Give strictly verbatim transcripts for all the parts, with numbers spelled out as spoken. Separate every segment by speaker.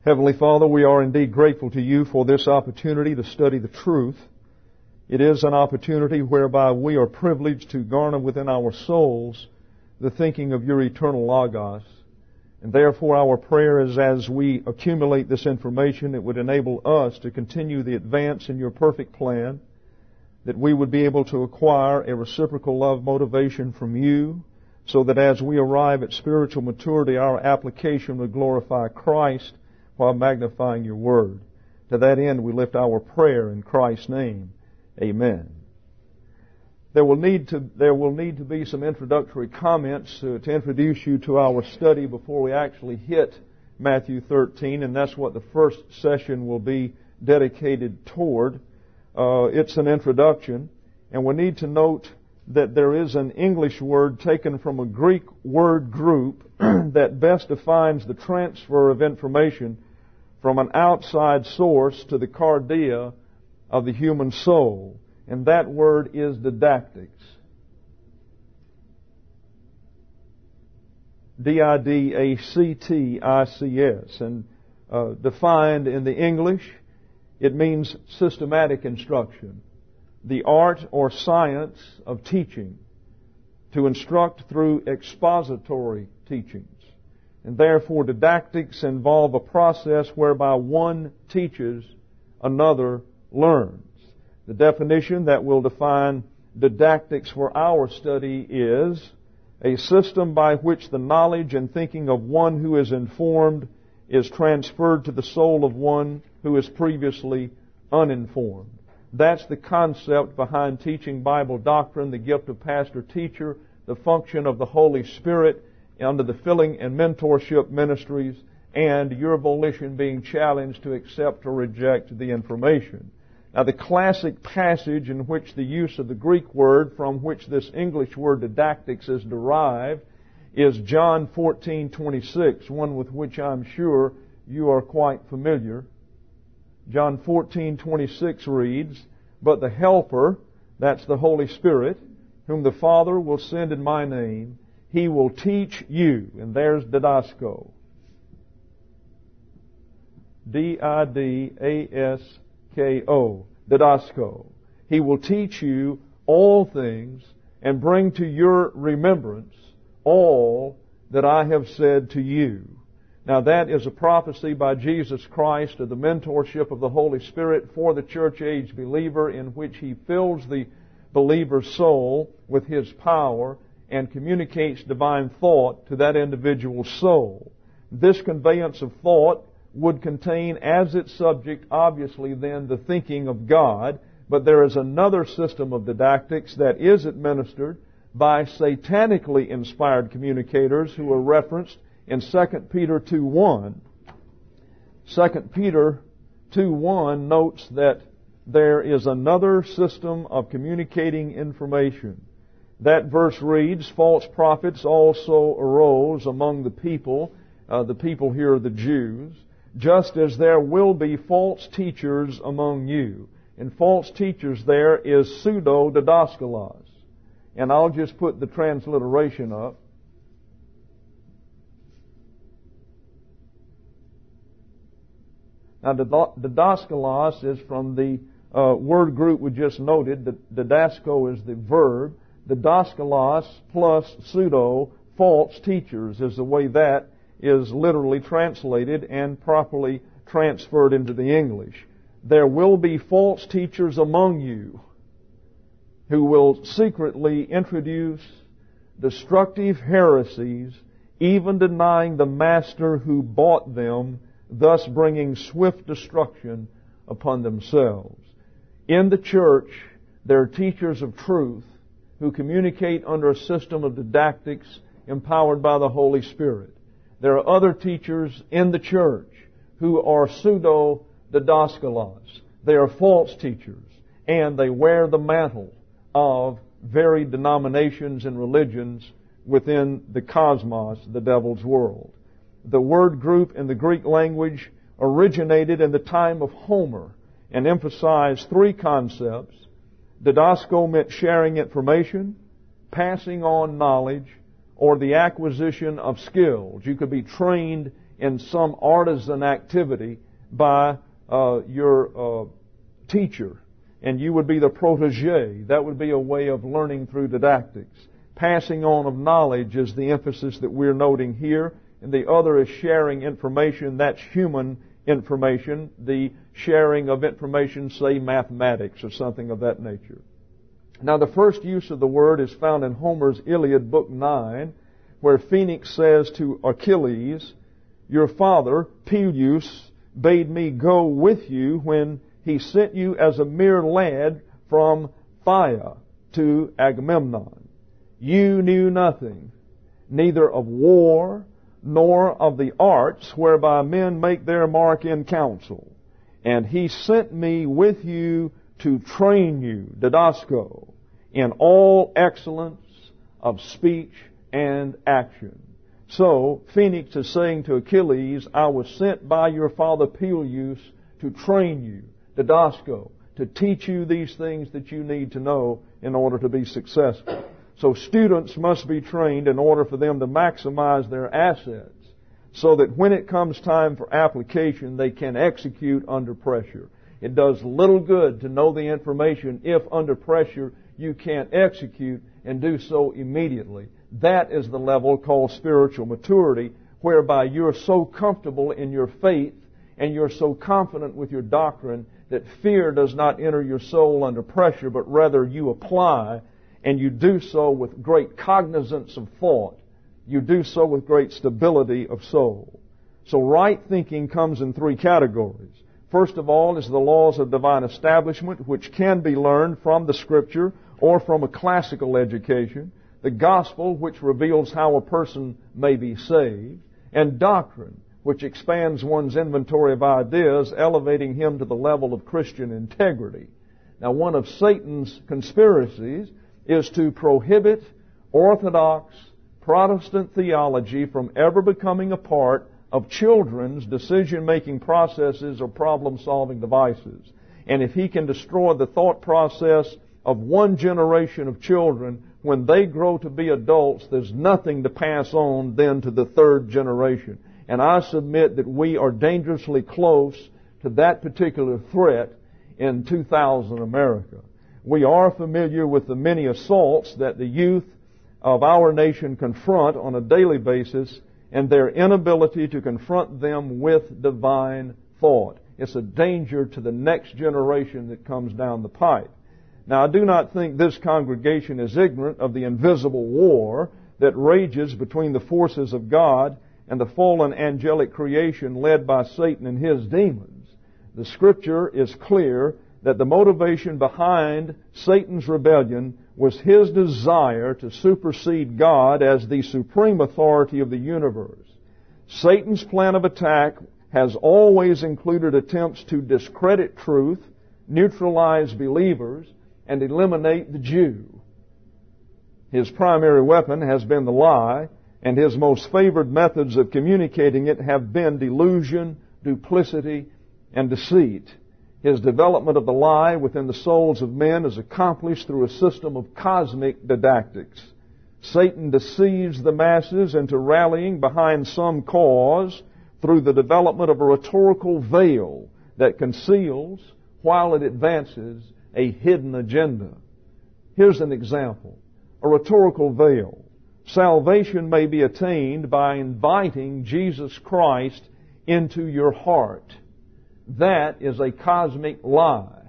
Speaker 1: Heavenly Father, we are indeed grateful to You for this opportunity to study the truth. It is an opportunity whereby we are privileged to garner within our souls the thinking of Your eternal Logos. And therefore our prayer is, as we accumulate this information, it would enable us to continue the advance in Your perfect plan, that we would be able to acquire a reciprocal love motivation from You, so that as we arrive at spiritual maturity, our application would glorify Christ while magnifying Your Word. To that end, we lift our prayer in Christ's name. Amen. There will need to, there will need to be some introductory comments to, to introduce you to our study before we actually hit Matthew thirteen, and that's what the first session will be dedicated toward. Uh, it's an introduction, and we need to note that there is an English word taken from a Greek word group that best defines the transfer of information from an outside source to the cardia of the human soul. And that word is didactics. D I D A C T I C S. And uh, defined in the English, it means systematic instruction. The art or science of teaching, to instruct through expository teachings. And therefore didactics involve a process whereby one teaches, another learns. The definition that will define didactics for our study is a system by which the knowledge and thinking of one who is informed is transferred to the soul of one who is previously uninformed. That's the concept behind teaching Bible doctrine, the gift of pastor-teacher, the function of the Holy Spirit under the filling and mentorship ministries, and your volition being challenged to accept or reject the information. Now, the classic passage in which the use of the Greek word from which this English word didactics is derived is John fourteen twenty-six, one with which I'm sure you are quite familiar. John fourteen twenty-six reads, "But the Helper," that's the Holy Spirit, "whom the Father will send in my name, He will teach you," and there's didasko. D I D A S K O, didasko. "He will teach you all things and bring to your remembrance all that I have said to you." Now that is a prophecy by Jesus Christ of the mentorship of the Holy Spirit for the church-age believer, in which He fills the believer's soul with His power and communicates divine thought to that individual soul. This conveyance of thought would contain as its subject, obviously then, the thinking of God, but there is another system of didactics that is administered by satanically inspired communicators who are referenced in Second Peter two one. Second Peter two one notes that there is another system of communicating information. That verse reads, "False prophets also arose among the people," uh, the people here are the Jews, "just as there will be false teachers among you." And false teachers there is pseudo-didaskalos. And I'll just put the transliteration up. Now, didaskalos is from the uh, word group we just noted. Didasko is the verb. Didaskalos plus pseudo, false teachers, is the way that is literally translated and properly transferred into the English. There will be false teachers among you who will secretly introduce destructive heresies, even denying the master who bought them, thus bringing swift destruction upon themselves. In the church, there are teachers of truth who communicate under a system of didactics empowered by the Holy Spirit. There are other teachers in the church who are pseudo-didaskalos. They are false teachers, and they wear the mantle of varied denominations and religions within the cosmos, the devil's world. The word group in the Greek language originated in the time of Homer and emphasized three concepts. Didasko meant sharing information, passing on knowledge, or the acquisition of skills. You could be trained in some artisan activity by uh, your uh, teacher, and you would be the protege. That would be a way of learning through didactics. Passing on of knowledge is the emphasis that we're noting here, and the other is sharing information. That's human information, the sharing of information, say mathematics or something of that nature. Now, the first use of the word is found in Homer's Iliad, Book nine, where Phoenix says to Achilles, "Your father, Peleus, bade me go with you when he sent you as a mere lad from Phthia to Agamemnon. You knew nothing, neither of war nor of the arts whereby men make their mark in council. And he sent me with you to train you, didasko, in all excellence of speech and action." So, Phoenix is saying to Achilles, I was sent by your father Peleus to train you, didasko, to teach you these things that you need to know in order to be successful. So students must be trained in order for them to maximize their assets so that when it comes time for application, they can execute under pressure. It does little good to know the information if under pressure you can't execute and do so immediately. That is the level called spiritual maturity, whereby you're so comfortable in your faith and you're so confident with your doctrine that fear does not enter your soul under pressure, but rather you apply, and you do so with great cognizance of thought. You do so with great stability of soul. So right thinking comes in three categories. First of all is the laws of divine establishment, which can be learned from the Scripture or from a classical education. The gospel, which reveals how a person may be saved. And doctrine, which expands one's inventory of ideas, elevating him to the level of Christian integrity. Now, one of Satan's conspiracies is to prohibit Orthodox Protestant theology from ever becoming a part of children's decision-making processes or problem-solving devices. And if he can destroy the thought process of one generation of children, when they grow to be adults, there's nothing to pass on then to the third generation. And I submit that we are dangerously close to that particular threat in two thousand America. We are familiar with the many assaults that the youth of our nation confront on a daily basis and their inability to confront them with divine thought. It's a danger to the next generation that comes down the pipe. Now, I do not think this congregation is ignorant of the invisible war that rages between the forces of God and the fallen angelic creation led by Satan and his demons. The Scripture is clear that the motivation behind Satan's rebellion was his desire to supersede God as the supreme authority of the universe. Satan's plan of attack has always included attempts to discredit truth, neutralize believers, and eliminate the Jew. His primary weapon has been the lie, and his most favored methods of communicating it have been delusion, duplicity, and deceit. His development of the lie within the souls of men is accomplished through a system of cosmic didactics. Satan deceives the masses into rallying behind some cause through the development of a rhetorical veil that conceals, while it advances, a hidden agenda. Here's an example. A rhetorical veil. Salvation may be attained by inviting Jesus Christ into your heart. That is a cosmic lie.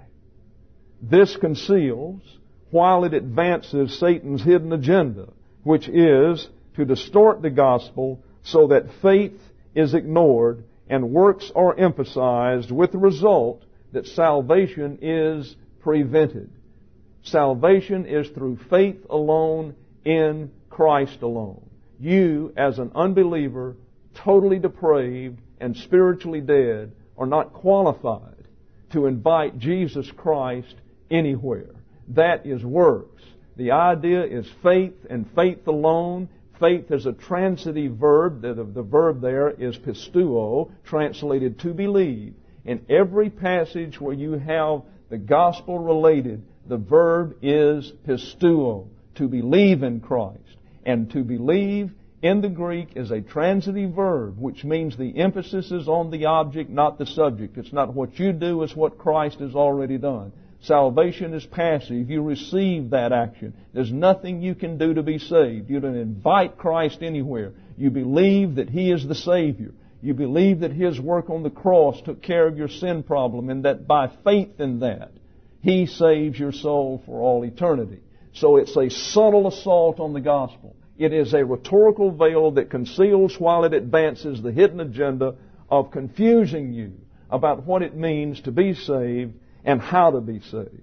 Speaker 1: This conceals, while it advances, Satan's hidden agenda, which is to distort the gospel so that faith is ignored and works are emphasized, with the result that salvation is prevented. Salvation is through faith alone in Christ alone. You, as an unbeliever, totally depraved and spiritually dead, are not qualified to invite Jesus Christ anywhere. That is works. The idea is faith and faith alone. Faith is a transitive verb. The, the verb there is pisteuo, translated to believe. In every passage where you have the gospel related, the verb is pisteuo, to believe in Christ. And to believe in the Greek is a transitive verb, which means the emphasis is on the object, not the subject. It's not what you do, it's what Christ has already done. Salvation is passive. You receive that action. There's nothing you can do to be saved. You don't invite Christ anywhere. You believe that He is the Savior. You believe that His work on the cross took care of your sin problem, and that by faith in that, He saves your soul for all eternity. So it's a subtle assault on the gospel. It is a rhetorical veil that conceals while it advances the hidden agenda of confusing you about what it means to be saved and how to be saved.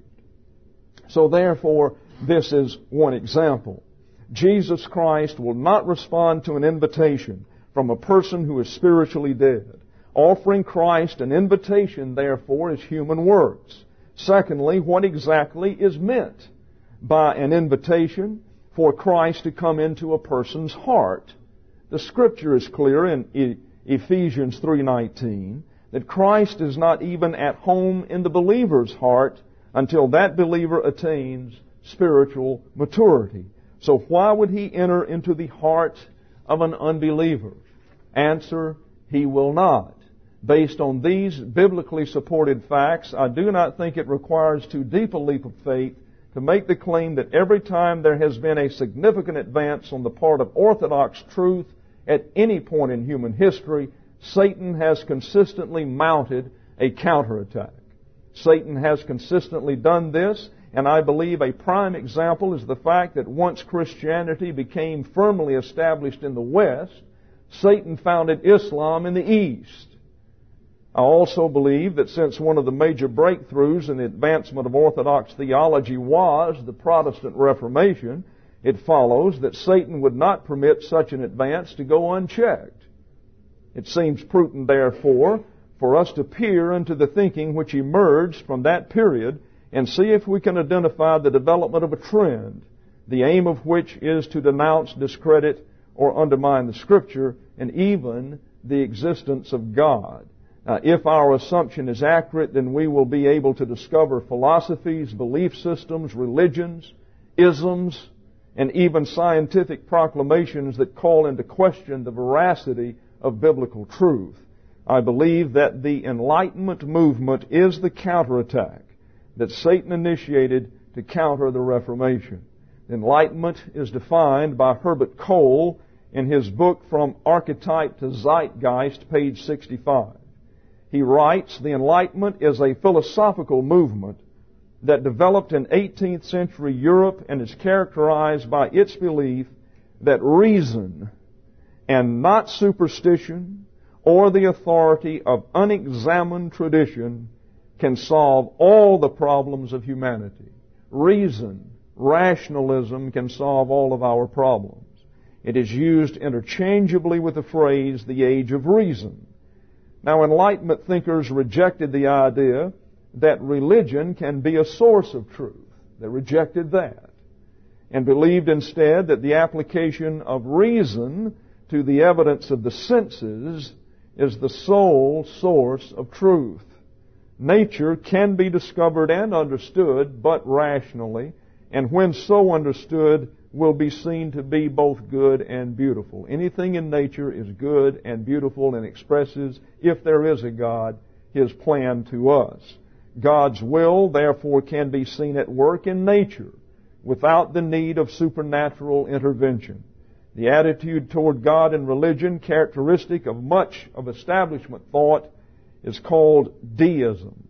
Speaker 1: So therefore, this is one example. Jesus Christ will not respond to an invitation from a person who is spiritually dead. Offering Christ an invitation, therefore, is human works. Secondly, what exactly is meant by an invitation for Christ to come into a person's heart? The Scripture is clear in Ephesians three nineteen that Christ is not even at home in the believer's heart until that believer attains spiritual maturity. So why would He enter into the heart of an unbeliever? Answer, He will not. Based on these biblically supported facts, I do not think it requires too deep a leap of faith to make the claim that every time there has been a significant advance on the part of orthodox truth at any point in human history, Satan has consistently mounted a counterattack. Satan has consistently done this, and I believe a prime example is the fact that once Christianity became firmly established in the West, Satan founded Islam in the East. I also believe that since one of the major breakthroughs in the advancement of Orthodox theology was the Protestant Reformation, it follows that Satan would not permit such an advance to go unchecked. It seems prudent, therefore, for us to peer into the thinking which emerged from that period and see if we can identify the development of a trend, the aim of which is to denounce, discredit, or undermine the Scripture and even the existence of God. Now, if our assumption is accurate, then we will be able to discover philosophies, belief systems, religions, isms, and even scientific proclamations that call into question the veracity of biblical truth. I believe that the Enlightenment movement is the counterattack that Satan initiated to counter the Reformation. Enlightenment is defined by Herbert Cole in his book From Archetype to Zeitgeist, page sixty-five. He writes, the Enlightenment is a philosophical movement that developed in eighteenth century Europe and is characterized by its belief that reason and not superstition or the authority of unexamined tradition can solve all the problems of humanity. Reason, rationalism can solve all of our problems. It is used interchangeably with the phrase, the age of reason. Now, Enlightenment thinkers rejected the idea that religion can be a source of truth. They rejected that and believed instead that the application of reason to the evidence of the senses is the sole source of truth. Nature can be discovered and understood, but rationally, and when so understood, will be seen to be both good and beautiful. Anything in nature is good and beautiful and expresses, if there is a God, His plan to us. God's will, therefore, can be seen at work in nature without the need of supernatural intervention. The attitude toward God and religion, characteristic of much of establishment thought, is called deism.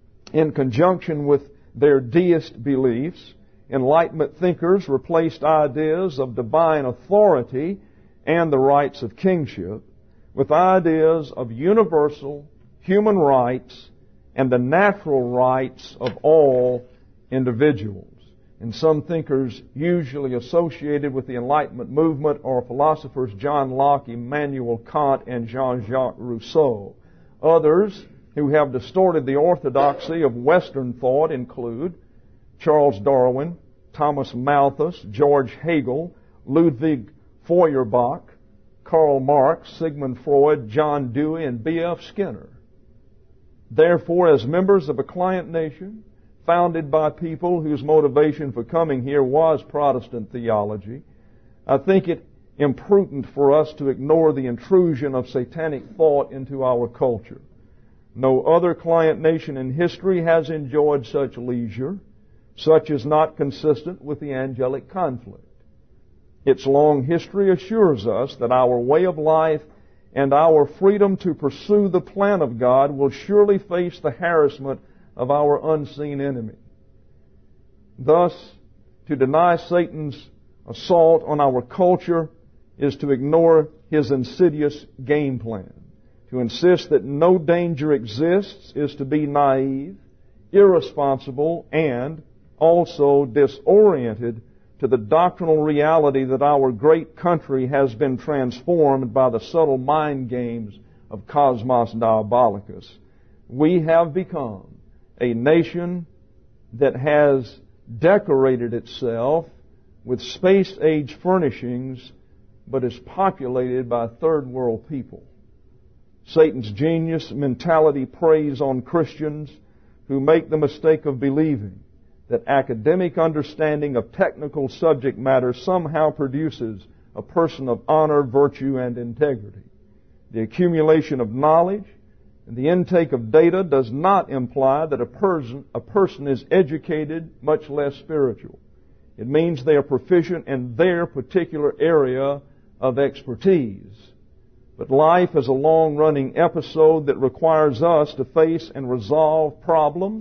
Speaker 1: In conjunction with their deist beliefs, Enlightenment thinkers replaced ideas of divine authority and the rights of kingship with ideas of universal human rights and the natural rights of all individuals. And some thinkers usually associated with the Enlightenment movement are philosophers John Locke, Immanuel Kant, and Jean-Jacques Rousseau. Others who have distorted the orthodoxy of Western thought include Charles Darwin, Thomas Malthus, George Hegel, Ludwig Feuerbach, Karl Marx, Sigmund Freud, John Dewey, and B F Skinner. Therefore, as members of a client nation, founded by people whose motivation for coming here was Protestant theology, I think it imprudent for us to ignore the intrusion of satanic thought into our culture. No other client nation in history has enjoyed such leisure. Such is not consistent with the angelic conflict. Its long history assures us that our way of life and our freedom to pursue the plan of God will surely face the harassment of our unseen enemy. Thus, to deny Satan's assault on our culture is to ignore his insidious game plan. To insist that no danger exists is to be naive, irresponsible, and also disoriented to the doctrinal reality that our great country has been transformed by the subtle mind games of Cosmos Diabolicus. We have become a nation that has decorated itself with space-age furnishings, but is populated by third world people. Satan's genius mentality preys on Christians who make the mistake of believing that academic understanding of technical subject matter somehow produces a person of honor, virtue, and integrity. The accumulation of knowledge and the intake of data does not imply that a person, a person is educated, much less spiritual. It means they are proficient in their particular area of expertise. But life is a long-running episode that requires us to face and resolve problems,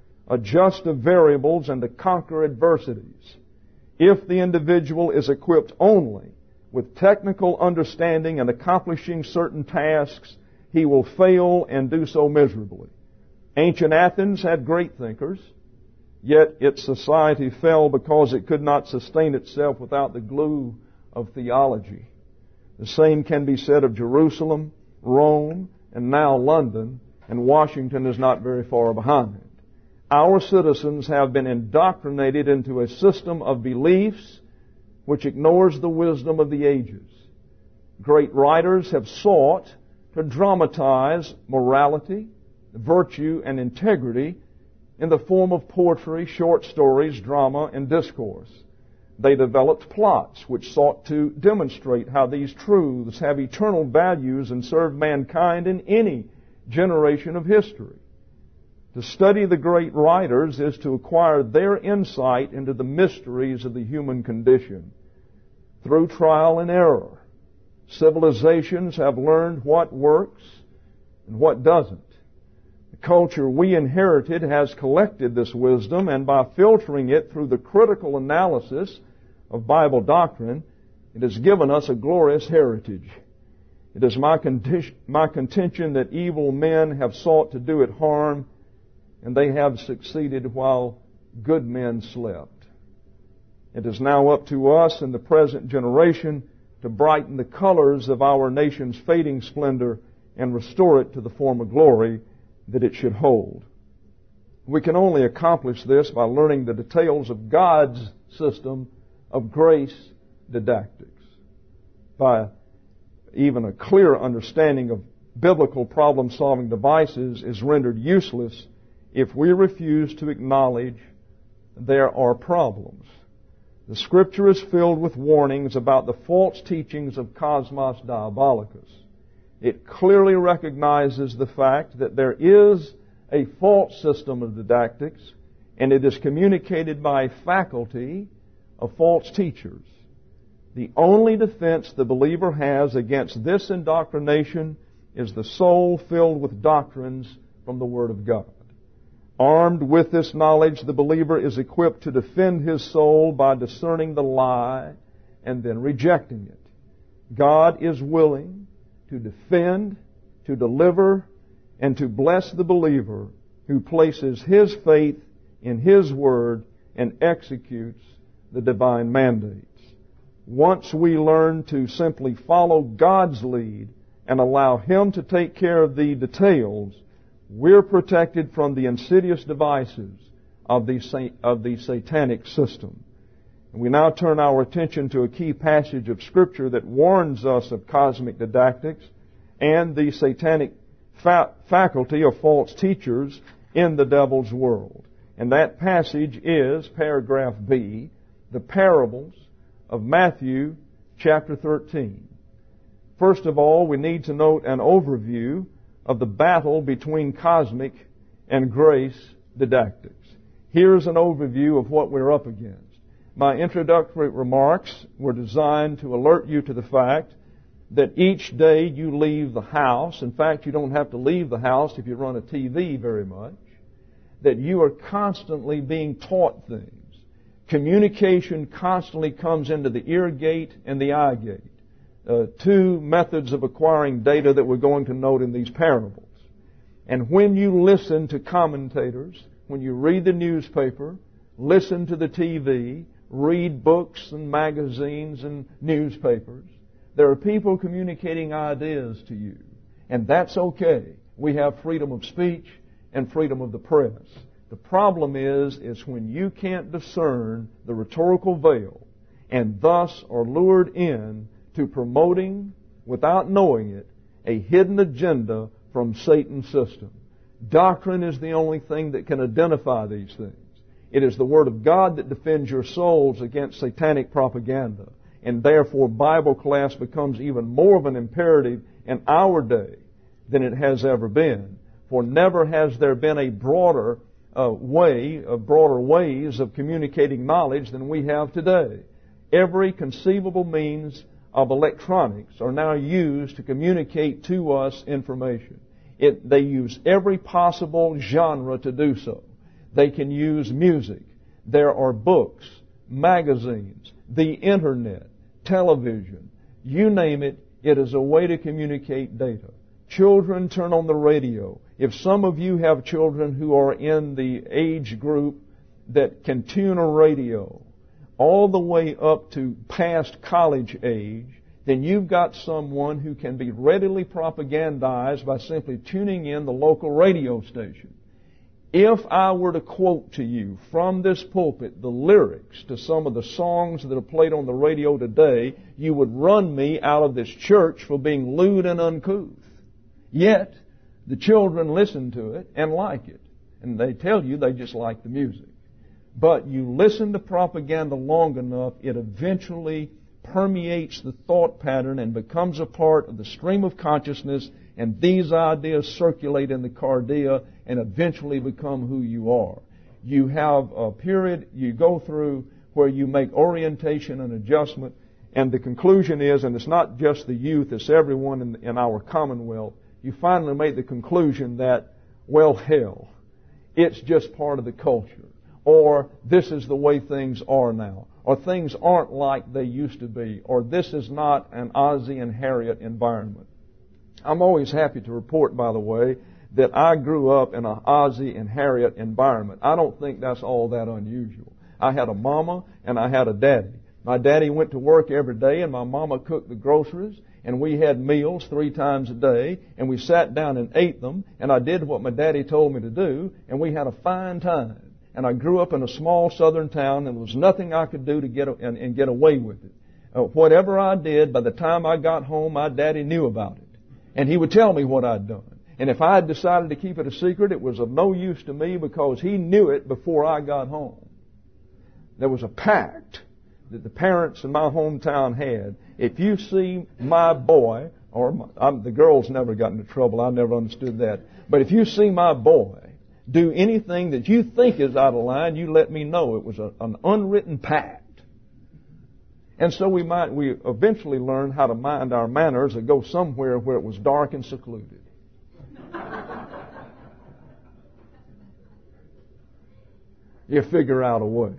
Speaker 1: adjust to variables, and to conquer adversities. If the individual is equipped only with technical understanding and accomplishing certain tasks, he will fail and do so miserably. Ancient Athens had great thinkers, yet its society fell because it could not sustain itself without the glue of theology. The same can be said of Jerusalem, Rome, and now London, and Washington is not very far behind. Our citizens have been indoctrinated into a system of beliefs which ignores the wisdom of the ages. Great writers have sought to dramatize morality, virtue, and integrity in the form of poetry, short stories, drama, and discourse. They developed plots which sought to demonstrate how these truths have eternal values and serve mankind in any generation of history. To study the great writers is to acquire their insight into the mysteries of the human condition. Through trial and error, civilizations have learned what works and what doesn't. The culture we inherited has collected this wisdom, and by filtering it through the critical analysis of Bible doctrine, it has given us a glorious heritage. It is my, conti- my contention that evil men have sought to do it harm, and they have succeeded while good men slept. It is now up to us in the present generation to brighten the colors of our nation's fading splendor and restore it to the former glory that it should hold. We can only accomplish this by learning the details of God's system of grace didactics. By even a clear understanding of biblical problem-solving devices is rendered useless if we refuse to acknowledge there are problems. The Scripture is filled with warnings about the false teachings of Cosmos Diabolicus. It clearly recognizes the fact that there is a false system of didactics, and it is communicated by a faculty of false teachers. The only defense the believer has against this indoctrination is the soul filled with doctrines from the Word of God. Armed with this knowledge, the believer is equipped to defend his soul by discerning the lie and then rejecting it. God is willing to defend, to deliver, and to bless the believer who places his faith in His Word and executes the divine mandates. Once we learn to simply follow God's lead and allow Him to take care of the details, we're protected from the insidious devices of the, of the satanic system. And we now turn our attention to a key passage of Scripture that warns us of cosmic didactics and the satanic fa- faculty of false teachers in the devil's world. And that passage is paragraph B, the parables of Matthew chapter thirteen. First of all, we need to note an overview of the battle between cosmic and grace didactics. Here's an overview of what we're up against. My introductory remarks were designed to alert you to the fact that each day you leave the house, in fact, you don't have to leave the house if you run a T V very much, that you are constantly being taught things. Communication constantly comes into the ear gate and the eye gate. Uh, two methods of acquiring data that we're going to note in these parables. And when you listen to commentators, when you read the newspaper, listen to the T V, read books and magazines and newspapers, there are people communicating ideas to you. And that's okay. We have freedom of speech and freedom of the press. The problem is, is when you can't discern the rhetorical veil and thus are lured in to promoting, without knowing it, a hidden agenda from Satan's system. Doctrine is the only thing that can identify these things. It is the Word of God that defends your souls against satanic propaganda. And therefore, Bible class becomes even more of an imperative in our day than it has ever been. For never has there been a broader uh, way, uh, broader ways of communicating knowledge than we have today. Every conceivable means of electronics are now used to communicate to us information. It, they use every possible genre to do so. They can use music. There are books, magazines, the internet, television. You name it, it is a way to communicate data. Children turn on the radio. If some of you have children who are in the age group that can tune a radio all the way up to past college age, then you've got someone who can be readily propagandized by simply tuning in the local radio station. If I were to quote to you from this pulpit the lyrics to some of the songs that are played on the radio today, you would run me out of this church for being lewd and uncouth. Yet, the children listen to it and like it. And they tell you they just like the music. But you listen to propaganda long enough, it eventually permeates the thought pattern and becomes a part of the stream of consciousness, and these ideas circulate in the cardia and eventually become who you are. You have a period you go through where you make orientation and adjustment, and the conclusion is, and it's not just the youth, it's everyone in, in our commonwealth, you finally make the conclusion that, well, hell, it's just part of the culture, or this is the way things are now, or things aren't like they used to be, or this is not an Ozzie and Harriet environment. I'm always happy to report, by the way, that I grew up in an Ozzie and Harriet environment. I don't think that's all that unusual. I had a mama and I had a daddy. My daddy went to work every day and my mama cooked the groceries, and we had meals three times a day, and we sat down and ate them, and I did what my daddy told me to do, and we had a fine time. And I grew up in a small southern town, and there was nothing I could do to get and, and get away with it. Uh, whatever I did, by the time I got home, my daddy knew about it. And he would tell me what I'd done. And if I had decided to keep it a secret, it was of no use to me because he knew it before I got home. There was a pact that the parents in my hometown had. If you see my boy, or my, I'm, the girls never got into trouble, I never understood that. But if you see my boy do anything that you think is out of line, you let me know. It was a, an unwritten pact. And so we might we eventually learned how to mind our manners and go somewhere where it was dark and secluded. You figure out a way.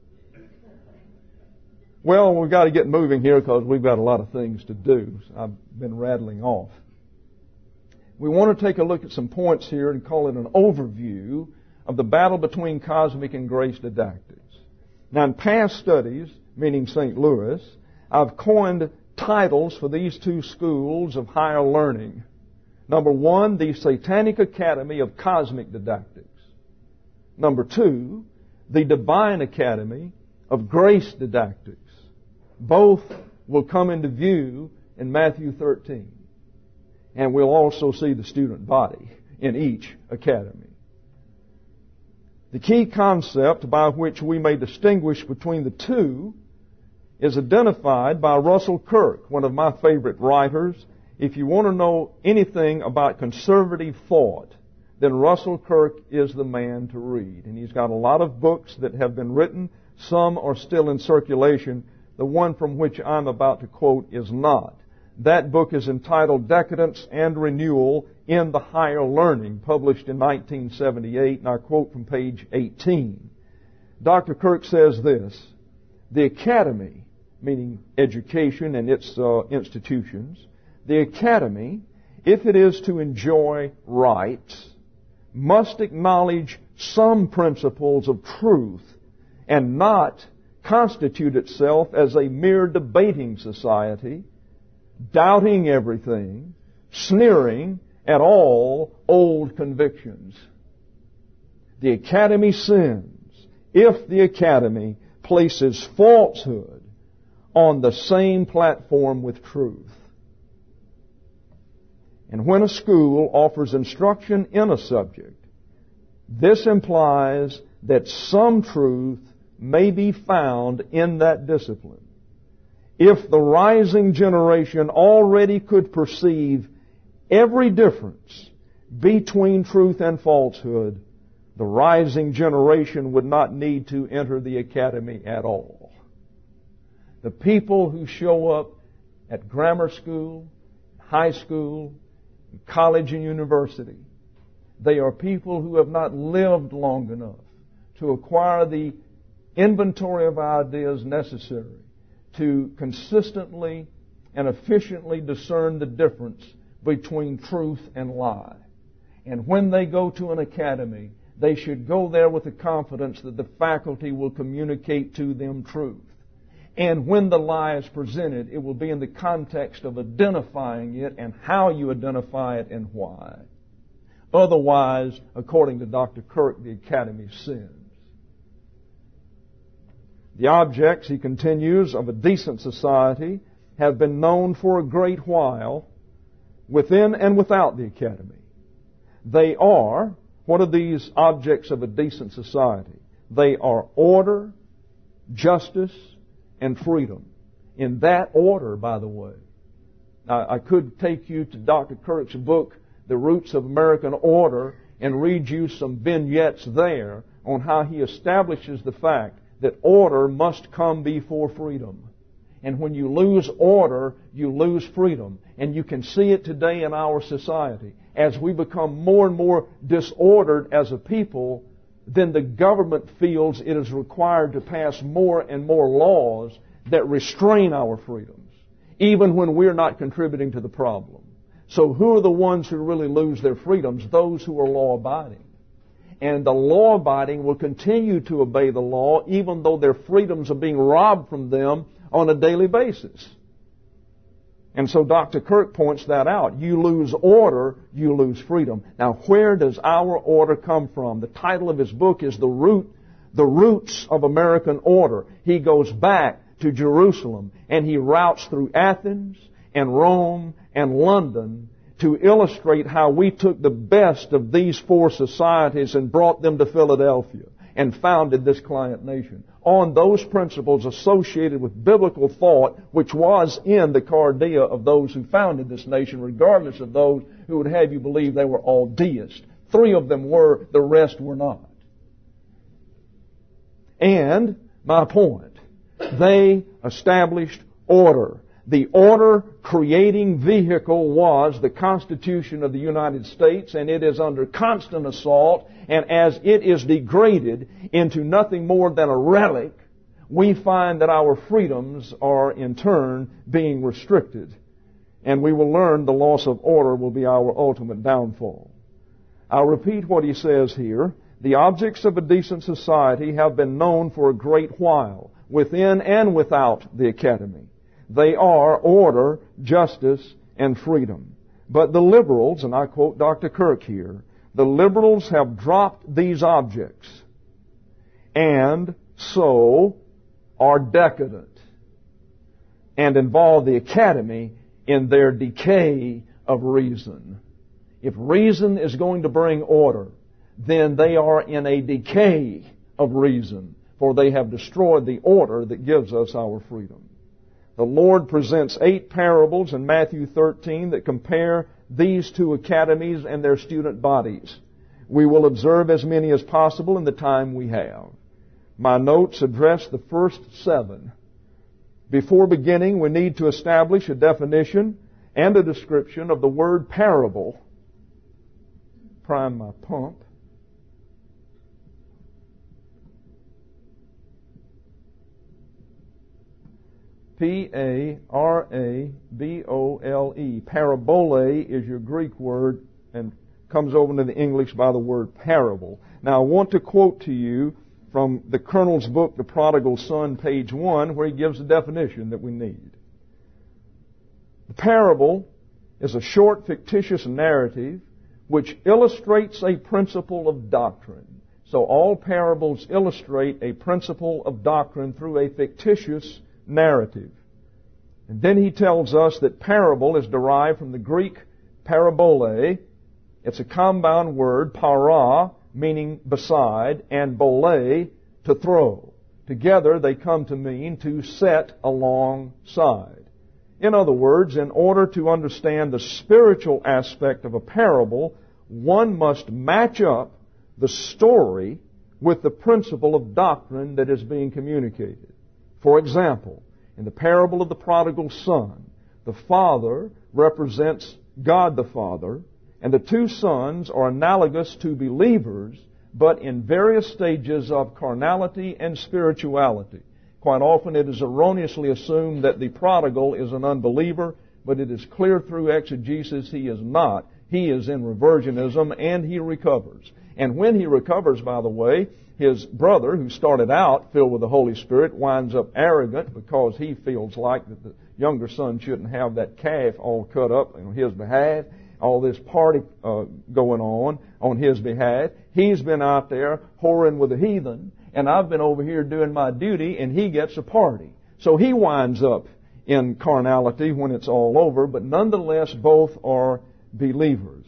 Speaker 1: Well, we've got to get moving here because we've got a lot of things to do. I've been rattling off. We want to take a look at some points here and call it an overview of the battle between cosmic and grace didactics. Now, in past studies, meaning Saint Louis, I've coined titles for these two schools of higher learning. Number one, the Satanic Academy of Cosmic Didactics. Number two, the Divine Academy of Grace Didactics. Both will come into view in Matthew thirteen. And we'll also see the student body in each academy. The key concept by which we may distinguish between the two is identified by Russell Kirk, one of my favorite writers. If you want to know anything about conservative thought, then Russell Kirk is the man to read. And he's got a lot of books that have been written. Some are still in circulation. The one from which I'm about to quote is not. That book is entitled Decadence and Renewal in the Higher Learning, published in nineteen seventy-eight, and I quote from page eighteen. Doctor Kirk says this: the academy, meaning education and its uh, institutions, the academy, if it is to enjoy rights, must acknowledge some principles of truth and not constitute itself as a mere debating society, doubting everything, sneering at all old convictions. The academy sins if the academy places falsehood on the same platform with truth. And when a school offers instruction in a subject, this implies that some truth may be found in that discipline. If the rising generation already could perceive every difference between truth and falsehood, the rising generation would not need to enter the academy at all. The people who show up at grammar school, high school, college and university, they are people who have not lived long enough to acquire the inventory of ideas necessary to consistently and efficiently discern the difference between truth and lie. And when they go to an academy, they should go there with the confidence that the faculty will communicate to them truth. And when the lie is presented, it will be in the context of identifying it and how you identify it and why. Otherwise, according to Doctor Kirk, the academy sins. The objects, he continues, of a decent society have been known for a great while within and without the academy. They are, what are these objects of a decent society? They are order, justice, and freedom. In that order, by the way. Now, I could take you to Doctor Kirk's book, The Roots of American Order, and read you some vignettes there on how he establishes the fact that order must come before freedom. And when you lose order, you lose freedom. And you can see it today in our society. As we become more and more disordered as a people, then the government feels it is required to pass more and more laws that restrain our freedoms, even when we're not contributing to the problem. So who are the ones who really lose their freedoms? Those who are law-abiding. And the law-abiding will continue to obey the law even though their freedoms are being robbed from them on a daily basis. And so Doctor Kirk points that out. You lose order, you lose freedom. Now, where does our order come from? The title of his book is The Root, The Roots of American Order. He goes back to Jerusalem and he routes through Athens and Rome and London to illustrate how we took the best of these four societies and brought them to Philadelphia and founded this client nation on those principles associated with biblical thought, which was in the cardia of those who founded this nation, regardless of those who would have you believe they were all deists. Three of them were, the rest were not. And, my point, they established order. The order-creating vehicle was the Constitution of the United States, and it is under constant assault, and as it is degraded into nothing more than a relic, we find that our freedoms are in turn being restricted. And we will learn the loss of order will be our ultimate downfall. I'll repeat what he says here. The objects of a decent society have been known for a great while, within and without the academy. They are order, justice, and freedom. But the liberals, and I quote Doctor Kirk here, the liberals have dropped these objects and so are decadent and involve the academy in their decay of reason. If reason is going to bring order, then they are in a decay of reason, for they have destroyed the order that gives us our freedom. The Lord presents eight parables in Matthew thirteen that compare these two academies and their student bodies. We will observe as many as possible in the time we have. My notes address the first seven. Before beginning, we need to establish a definition and a description of the word parable. Prime my pump. P A R A B O L E. Parabole is your Greek word and comes over into the English by the word parable. Now I want to quote to you from the Colonel's book, The Prodigal Son, page one, where he gives the definition that we need. The parable is a short, fictitious narrative which illustrates a principle of doctrine. So all parables illustrate a principle of doctrine through a fictitious narrative. And then he tells us that parable is derived from the Greek parabole. It's a compound word, para, meaning beside, and bole, to throw. Together they come to mean to set alongside. In other words, in order to understand the spiritual aspect of a parable, one must match up the story with the principle of doctrine that is being communicated. For example, in the parable of the prodigal son, the father represents God the Father, and the two sons are analogous to believers, but in various stages of carnality and spirituality. Quite often it is erroneously assumed that the prodigal is an unbeliever, but it is clear through exegesis he is not. He is in reversionism, and he recovers. And when he recovers, by the way, his brother, who started out filled with the Holy Spirit, winds up arrogant because he feels like that the younger son shouldn't have that calf all cut up on his behalf. All this party uh, going on on his behalf. He's been out there whoring with the heathen, and I've been over here doing my duty, and he gets a party. So he winds up in carnality when it's all over, but nonetheless both are believers.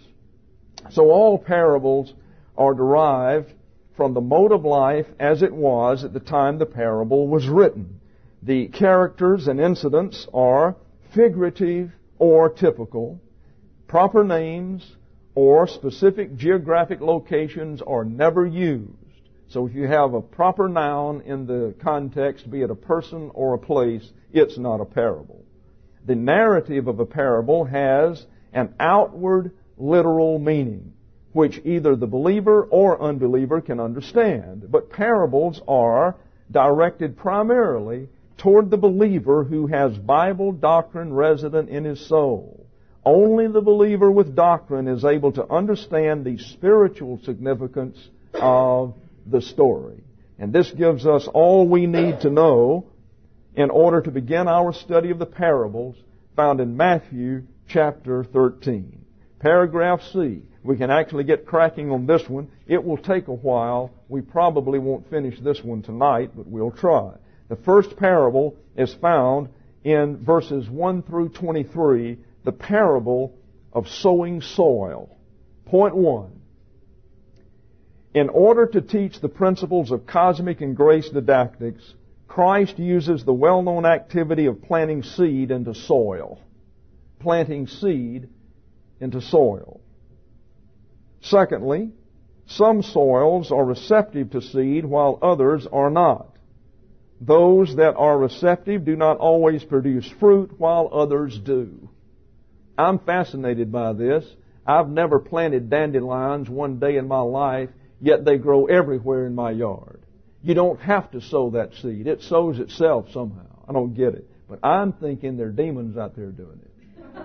Speaker 1: So all parables are derived from the mode of life as it was at the time the parable was written. The characters and incidents are figurative or typical. Proper names or specific geographic locations are never used. So if you have a proper noun in the context, be it a person or a place, it's not a parable. The narrative of a parable has an outward literal meaning, which either the believer or unbeliever can understand. But parables are directed primarily toward the believer who has Bible doctrine resident in his soul. Only the believer with doctrine is able to understand the spiritual significance of the story. And this gives us all we need to know in order to begin our study of the parables found in Matthew chapter thirteen. Paragraph C. We can actually get cracking on this one. It will take a while. We probably won't finish this one tonight, but we'll try. The first parable is found in verses one through twenty-three, the parable of sowing soil. Point one. In order to teach the principles of cosmic and grace didactics, Christ uses the well-known activity of planting seed into soil. Planting seed into soil. Secondly, some soils are receptive to seed while others are not. Those that are receptive do not always produce fruit while others do. I'm fascinated by this. I've never planted dandelions one day in my life, yet they grow everywhere in my yard. You don't have to sow that seed. It sows itself somehow. I don't get it. But I'm thinking there are demons out there doing it.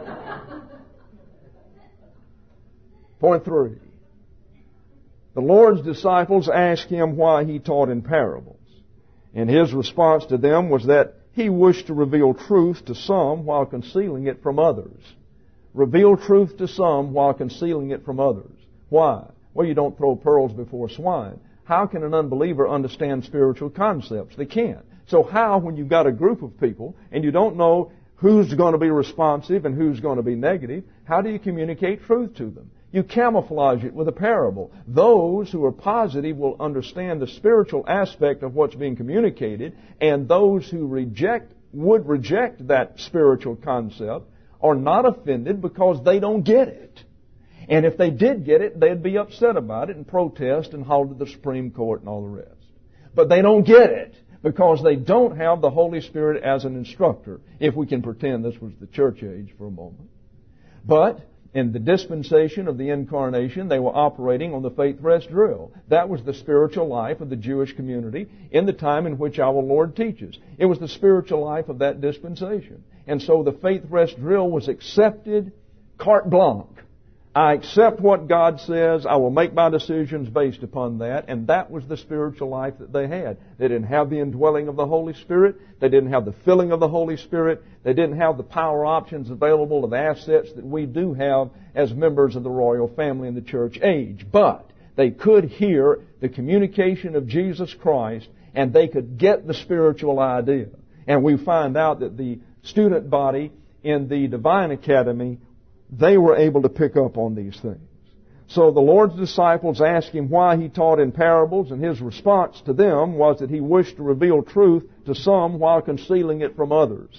Speaker 1: Point three. The Lord's disciples asked Him why He taught in parables. And His response to them was that He wished to reveal truth to some while concealing it from others. Reveal truth to some while concealing it from others. Why? Well, you don't throw pearls before swine. How can an unbeliever understand spiritual concepts? They can't. So how, when you've got a group of people and you don't know who's going to be responsive and who's going to be negative, how do you communicate truth to them? You camouflage it with a parable. Those who are positive will understand the spiritual aspect of what's being communicated, and those who reject would reject that spiritual concept are not offended because they don't get it. And if they did get it, they'd be upset about it and protest and haul to the Supreme Court and all the rest. But they don't get it because they don't have the Holy Spirit as an instructor, if we can pretend this was the church age for a moment. But in the dispensation of the Incarnation, they were operating on the faith rest drill. That was the spiritual life of the Jewish community in the time in which our Lord teaches. It was the spiritual life of that dispensation. And so the faith rest drill was accepted carte blanche. I accept what God says. I will make my decisions based upon that. And that was the spiritual life that they had. They didn't have the indwelling of the Holy Spirit. They didn't have the filling of the Holy Spirit. They didn't have the power options available of the assets that we do have as members of the royal family in the church age. But they could hear the communication of Jesus Christ, and they could get the spiritual idea. And we find out that the student body in the Divine Academy, they were able to pick up on these things. So the Lord's disciples asked Him why He taught in parables, and His response to them was that He wished to reveal truth to some while concealing it from others.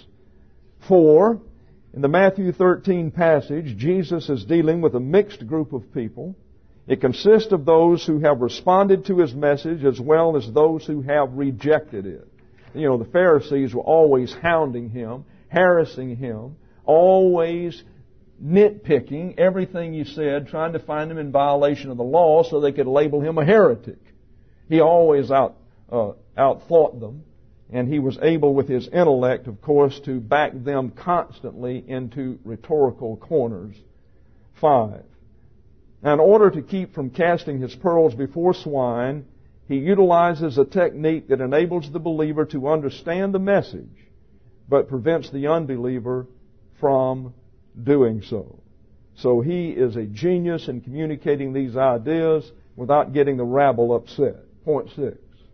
Speaker 1: For, in the Matthew thirteen passage, Jesus is dealing with a mixed group of people. It consists of those who have responded to His message as well as those who have rejected it. You know, the Pharisees were always hounding Him, harassing Him, always nitpicking everything He said, trying to find Him in violation of the law so they could label Him a heretic. He always out uh, outthought them, and He was able with His intellect, of course, to back them constantly into rhetorical corners. Five. Now, in order to keep from casting His pearls before swine, He utilizes a technique that enables the believer to understand the message, but prevents the unbeliever from doing so. So He is a genius in communicating these ideas without getting the rabble upset. Point six.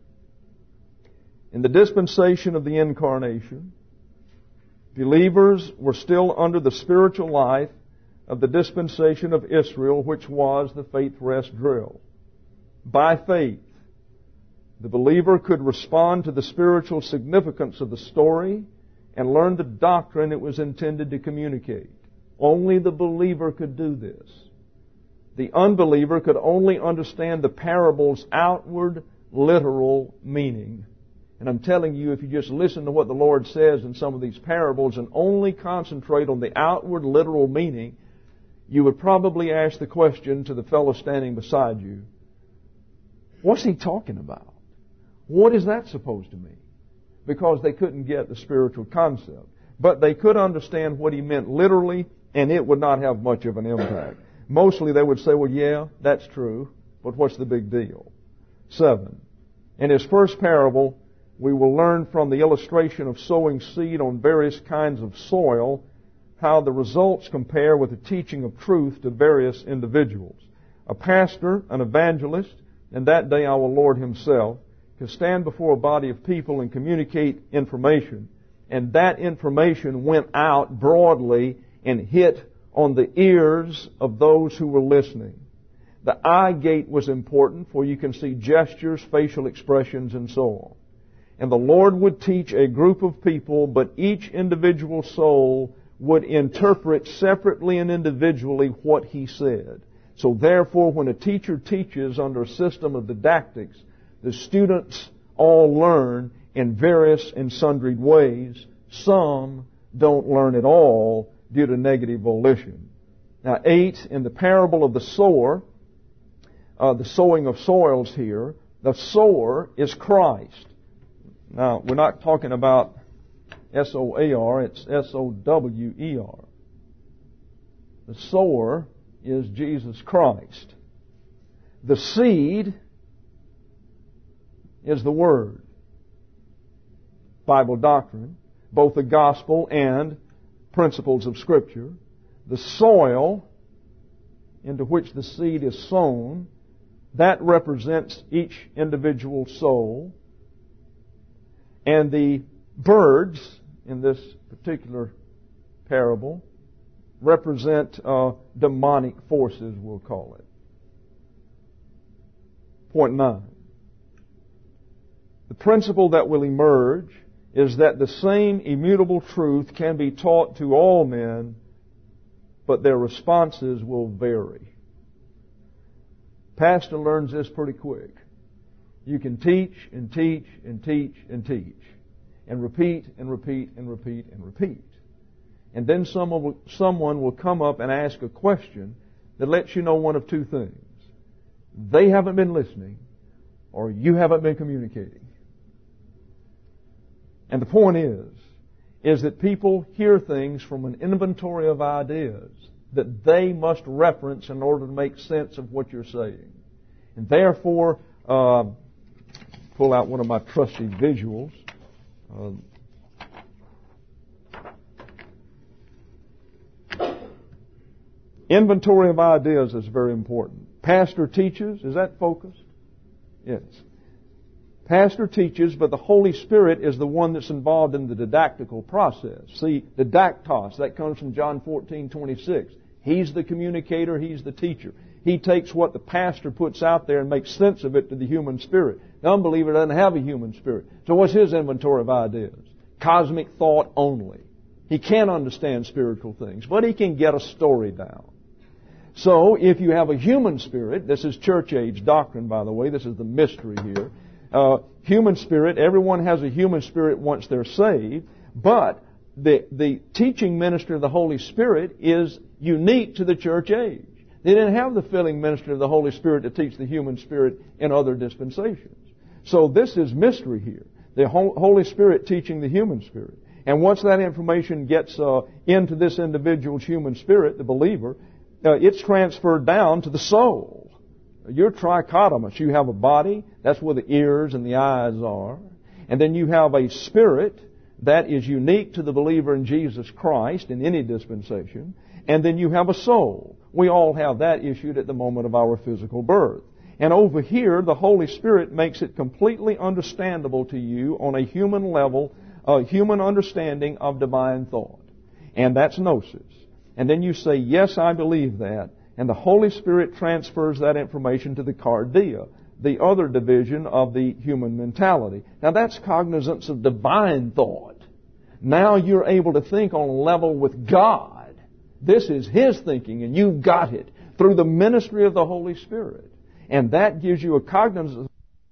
Speaker 1: In the dispensation of the Incarnation, believers were still under the spiritual life of the dispensation of Israel, which was the faith rest drill. By faith, the believer could respond to the spiritual significance of the story and learn the doctrine it was intended to communicate. Only the believer could do this. The unbeliever could only understand the parable's outward, literal meaning. And I'm telling you, if you just listen to what the Lord says in some of these parables and only concentrate on the outward, literal meaning, you would probably ask the question to the fellow standing beside you, what's He talking about? What is that supposed to mean? Because they couldn't get the spiritual concept. But they could understand what He meant literally, and it would not have much of an impact. Mostly they would say, well, yeah, that's true, but what's the big deal? Seven. In His first parable, we will learn from the illustration of sowing seed on various kinds of soil how the results compare with the teaching of truth to various individuals. A pastor, an evangelist, and that day our Lord Himself, could stand before a body of people and communicate information, and that information went out broadly and hit on the ears of those who were listening. The eye gate was important, for you can see gestures, facial expressions, and so on. And the Lord would teach a group of people, but each individual soul would interpret separately and individually what He said. So therefore, when a teacher teaches under a system of didactics, the students all learn in various and sundry ways. Some don't learn at all due to negative volition. Now, eight, in the parable of the sower, uh, the sowing of soils here, the sower is Christ. Now, we're not talking about S O A R, it's S O W E R. The sower is Jesus Christ. The seed is the Word. Bible doctrine, both the gospel and principles of Scripture. The soil into which the seed is sown, that represents each individual soul. And the birds in this particular parable represent uh, demonic forces, we'll call it. Point nine. The principle that will emerge is that the same immutable truth can be taught to all men, but their responses will vary. Pastor learns this pretty quick. You can teach and teach and teach and teach and repeat and repeat and repeat and repeat. And then someone will, someone will come up and ask a question that lets you know one of two things. They haven't been listening, or you haven't been communicating. And the point is, is that people hear things from an inventory of ideas that they must reference in order to make sense of what you're saying. And therefore, uh, pull out one of my trusty visuals. Uh, Inventory of ideas is very important. Pastor teaches. Is that focused? Yes. Pastor teaches, but the Holy Spirit is the one that's involved in the didactical process. See, didactos, that comes from John fourteen twenty-six. He's the communicator. He's the teacher. He takes what the pastor puts out there and makes sense of it to the human spirit. The unbeliever doesn't have a human spirit. So what's his inventory of ideas? Cosmic thought only. He can't understand spiritual things, but he can get a story down. So, if you have a human spirit, this is church age doctrine, by the way, this is the mystery here. Uh, human spirit, everyone has a human spirit once they're saved, but the, the teaching ministry of the Holy Spirit is unique to the church age. They didn't have the filling ministry of the Holy Spirit to teach the human spirit in other dispensations. So this is mystery here. The Holy Spirit teaching the human spirit. And once that information gets uh, into this individual's human spirit, the believer, Uh, it's transferred down to the soul. You're trichotomous. You have a body, that's where the ears and the eyes are. And then you have a spirit that is unique to the believer in Jesus Christ in any dispensation. And then you have a soul. We all have that issued at the moment of our physical birth. And over here, the Holy Spirit makes it completely understandable to you on a human level, a human understanding of divine thought. And that's gnosis. And then you say, yes, I believe that. And the Holy Spirit transfers that information to the cardia, the other division of the human mentality. Now that's cognizance of divine thought. Now you're able to think on a level with God. This is His thinking, and you've got it through the ministry of the Holy Spirit. And that gives you a cognizance,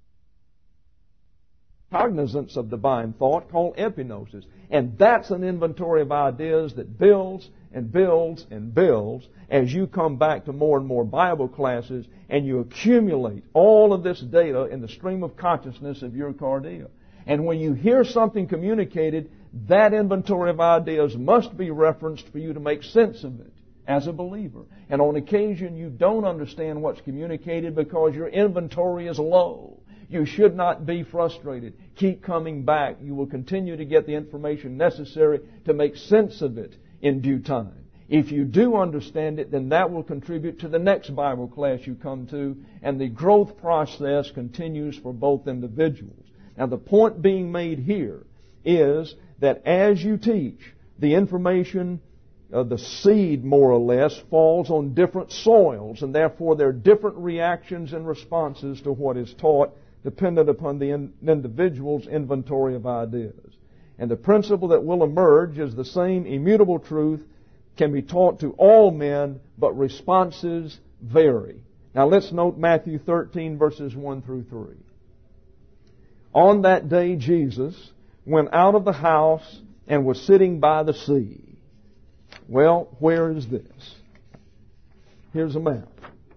Speaker 1: cognizance of divine thought called epignosis. And that's an inventory of ideas that builds and builds and builds as you come back to more and more Bible classes and you accumulate all of this data in the stream of consciousness of your cardia. And when you hear something communicated, that inventory of ideas must be referenced for you to make sense of it as a believer. And on occasion you don't understand what's communicated because your inventory is low. You should not be frustrated. Keep coming back. You will continue to get the information necessary to make sense of it in due time. If you do understand it, then that will contribute to the next Bible class you come to, and the growth process continues for both individuals. Now, the point being made here is that as you teach, the information, uh, the seed more or less, falls on different soils, and therefore there are different reactions and responses to what is taught dependent upon the in- individual's inventory of ideas. And the principle that will emerge is the same immutable truth can be taught to all men, but responses vary. Now let's note Matthew thirteen, verses one through three. On that day Jesus went out of the house and was sitting by the sea. Well, where is this? Here's a map.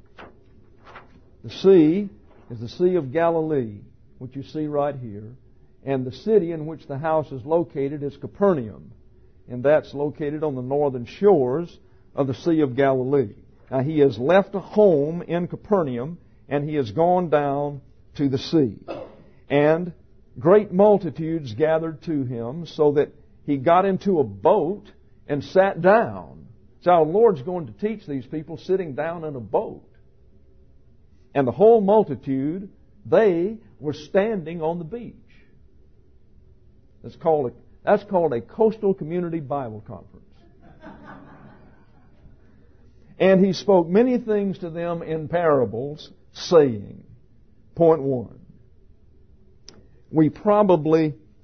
Speaker 1: The sea is the Sea of Galilee, which you see right here. And the city in which the house is located is Capernaum. And that's located on the northern shores of the Sea of Galilee. Now he has left a home in Capernaum and he has gone down to the sea. And great multitudes gathered to him so that he got into a boat and sat down. So our Lord's going to teach these people sitting down in a boat. And the whole multitude, they were standing on the beach. That's called a, that's called a Coastal Community Bible Conference. And he spoke many things to them in parables, saying, point one, we probably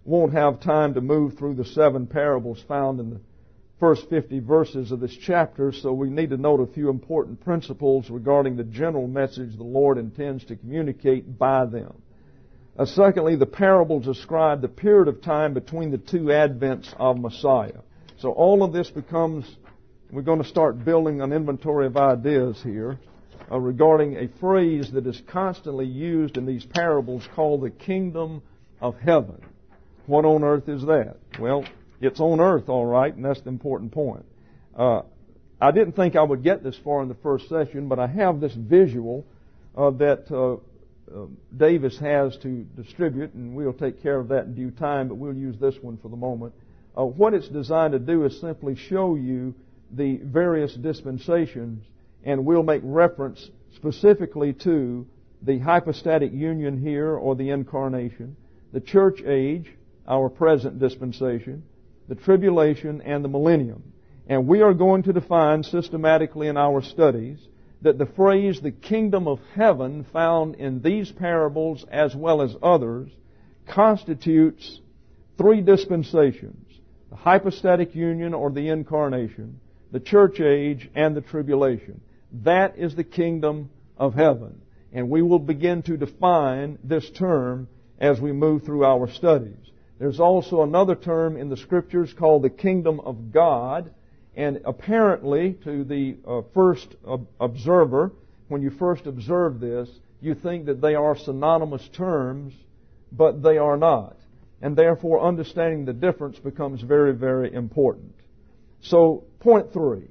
Speaker 1: won't have time to move through the seven parables found in the first fifty verses of this chapter, so we need to note a few important principles regarding the general message the Lord intends to communicate by them. Uh, secondly, the parables describe the period of time between the two advents of Messiah. So all of this becomes, we're going to start building an inventory of ideas here uh, regarding a phrase that is constantly used in these parables called the kingdom of heaven. What on earth is that? Well, it's on earth, all right, and that's the important point. Uh, I didn't think I would get this far in the first session, but I have this visual uh, that uh, uh, Davis has to distribute, and we'll take care of that in due time, but we'll use this one for the moment. Uh, what it's designed to do is simply show you the various dispensations, and we'll make reference specifically to the hypostatic union here, or the incarnation, the church age, our present dispensation, the tribulation, and the millennium. And we are going to define systematically in our studies that the phrase the kingdom of heaven found in these parables as well as others constitutes three dispensations: the hypostatic union or the incarnation, the church age, and the tribulation. That is the kingdom of heaven. And we will begin to define this term as we move through our studies. There's also another term in the Scriptures called the kingdom of God, and apparently to the uh, first uh, observer, when you first observe this, you think that they are synonymous terms, but they are not. And therefore understanding the difference becomes very, very important. So, point three.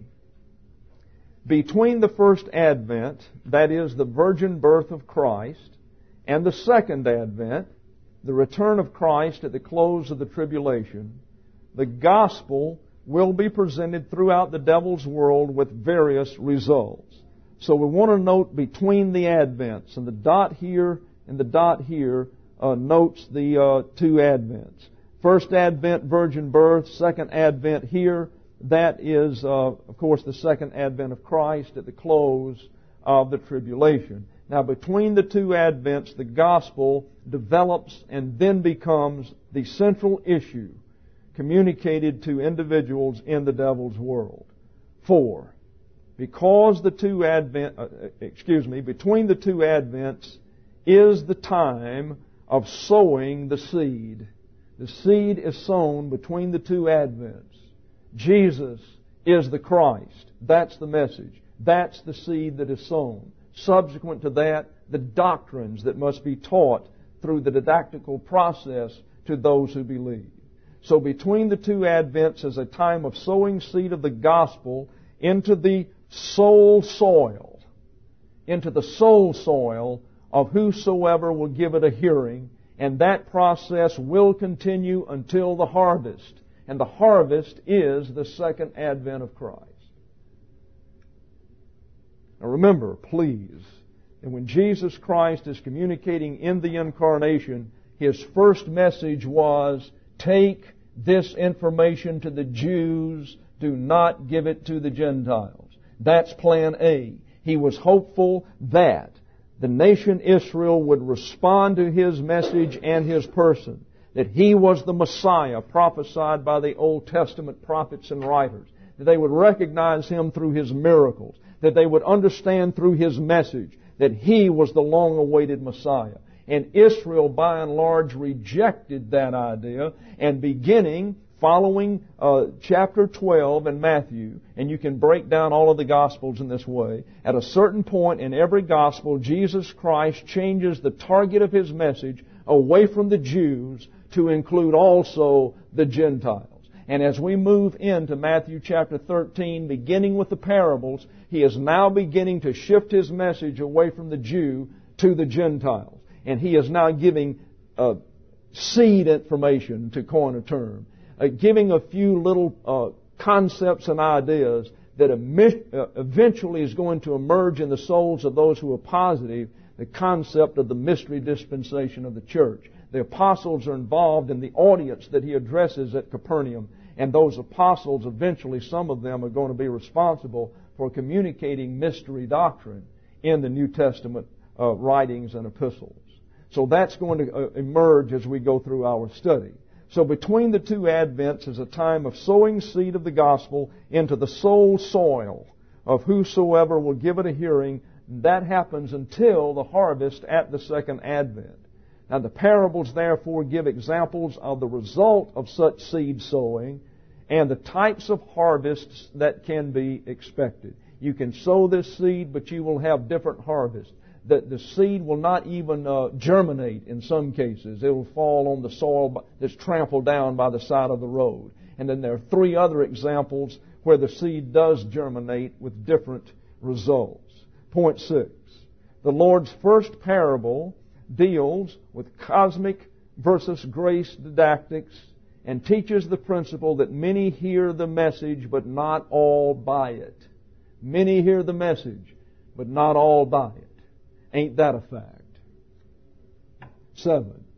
Speaker 1: Between the first advent, that is the virgin birth of Christ, and the second advent, the return of Christ at the close of the tribulation, the gospel will be presented throughout the devil's world with various results. So we want to note between the advents, and the dot here and the dot here uh, notes the uh, two advents. First advent, virgin birth. Second advent here, that is, uh, of course, the second advent of Christ at the close of the tribulation. Now, between the two advents, the gospel develops and then becomes the central issue communicated to individuals in the devil's world. Four, because the two advent, uh, excuse me, between the two advents is the time of sowing the seed. The seed is sown between the two advents. Jesus is the Christ. That's the message. That's the seed that is sown. Subsequent to that, the doctrines that must be taught through the didactical process to those who believe. So between the two advents is a time of sowing seed of the gospel into the soul soil, into the soul soil of whosoever will give it a hearing, and that process will continue until the harvest. And the harvest is the second advent of Christ. Now remember, please, that when Jesus Christ is communicating in the incarnation, His first message was, take this information to the Jews, do not give it to the Gentiles. That's plan A. He was hopeful that the nation Israel would respond to His message and His person, that He was the Messiah prophesied by the Old Testament prophets and writers, that they would recognize Him through His miracles, that they would understand through His message that He was the long-awaited Messiah. And Israel, by and large, rejected that idea, and beginning, following uh, chapter twelve in Matthew, and you can break down all of the Gospels in this way, at a certain point in every Gospel, Jesus Christ changes the target of His message away from the Jews to include also the Gentiles. And as we move into Matthew chapter thirteen, beginning with the parables, He is now beginning to shift His message away from the Jew to the Gentiles. And He is now giving uh, seed information, to coin a term, uh, giving a few little uh, concepts and ideas that eventually is going to emerge in the souls of those who are positive, the concept of the mystery dispensation of the church. The apostles are involved in the audience that He addresses at Capernaum, and those apostles, eventually some of them are going to be responsible for communicating mystery doctrine in the New Testament uh, writings and epistles. So that's going to uh, emerge as we go through our study. So between the two Advents is a time of sowing seed of the gospel into the soul soil of whosoever will give it a hearing. That happens until the harvest at the second Advent. Now the parables therefore give examples of the result of such seed sowing and the types of harvests that can be expected. You can sow this seed, but you will have different harvests. That the seed will not even uh, germinate in some cases. It will fall on the soil that's trampled down by the side of the road. And then there are three other examples where the seed does germinate with different results. Point six. The Lord's first parable deals with cosmic versus grace didactics and teaches the principle that many hear the message but not all buy it. Many hear the message but not all buy it. Ain't that a fact? Seven.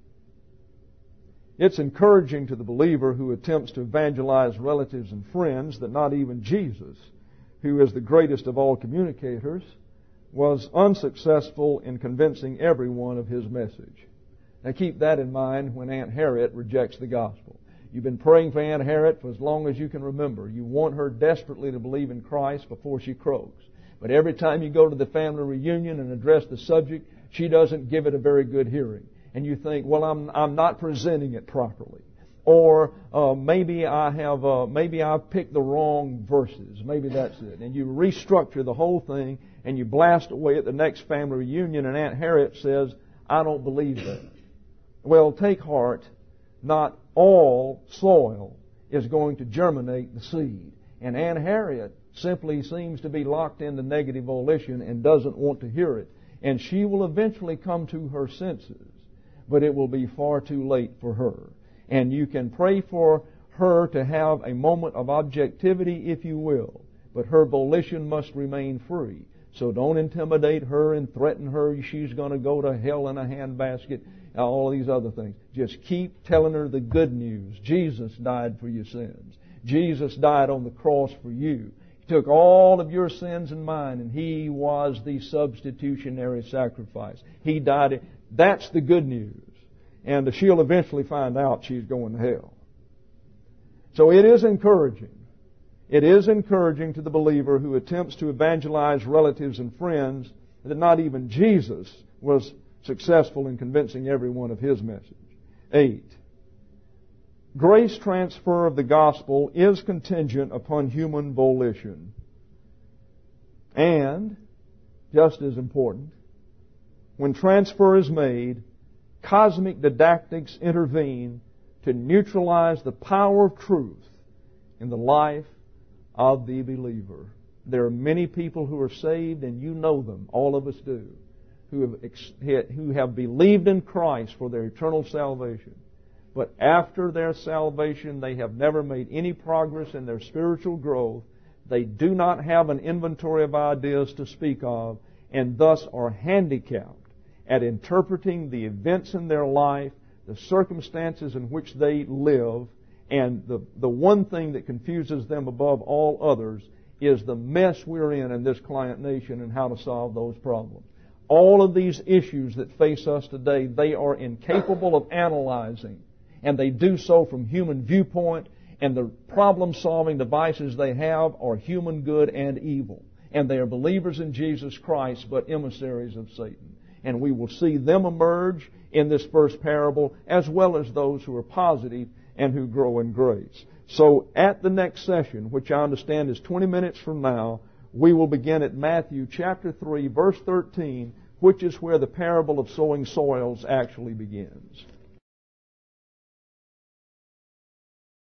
Speaker 1: It's encouraging to the believer who attempts to evangelize relatives and friends that not even Jesus, who is the greatest of all communicators, was unsuccessful in convincing everyone of his message. Now keep that in mind when Aunt Harriet rejects the gospel. You've been praying for Aunt Harriet for as long as you can remember. You want her desperately to believe in Christ before she croaks. But every time you go to the family reunion and address the subject, she doesn't give it a very good hearing. And you think, well, I'm I'm not presenting it properly. Or uh, maybe I have uh, maybe I've picked the wrong verses. Maybe that's it. And you restructure the whole thing and you blast away at the next family reunion, and Aunt Harriet says, I don't believe that. Well, take heart. Not all soil is going to germinate the seed. And Aunt Harriet simply seems to be locked into negative volition and doesn't want to hear it. And she will eventually come to her senses, but it will be far too late for her. And you can pray for her to have a moment of objectivity if you will, but her volition must remain free. So don't intimidate her and threaten her she's going to go to hell in a handbasket, all these other things. Just keep telling her the good news. Jesus died for your sins. Jesus died on the cross for you. He took all of your sins and mine, and He was the substitutionary sacrifice. He died. That's the good news. And she'll eventually find out she's going to hell. So it is encouraging. It is encouraging to the believer who attempts to evangelize relatives and friends that not even Jesus was successful in convincing everyone of His message. Eight. Grace transfer of the gospel is contingent upon human volition. And, just as important, when transfer is made, cosmic didactics intervene to neutralize the power of truth in the life of the believer. There are many people who are saved, and you know them, all of us do, who have, who have believed in Christ for their eternal salvation. But after their salvation, they have never made any progress in their spiritual growth. They do not have an inventory of ideas to speak of, and thus are handicapped at interpreting the events in their life, the circumstances in which they live, and the, the one thing that confuses them above all others is the mess we're in in this client nation and how to solve those problems. All of these issues that face us today, they are incapable of analyzing. And they do so from human viewpoint, and the problem-solving devices they have are human good and evil. And they are believers in Jesus Christ, but emissaries of Satan. And we will see them emerge in this first parable, as well as those who are positive and who grow in grace. So at the next session, which I understand is twenty minutes from now, we will begin at Matthew chapter three, verse thirteen, which is where the parable of sowing soils actually begins.